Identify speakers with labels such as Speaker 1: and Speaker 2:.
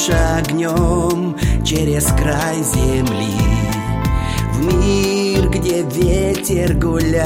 Speaker 1: шагнем через край земли в мир, где ветер гуляет.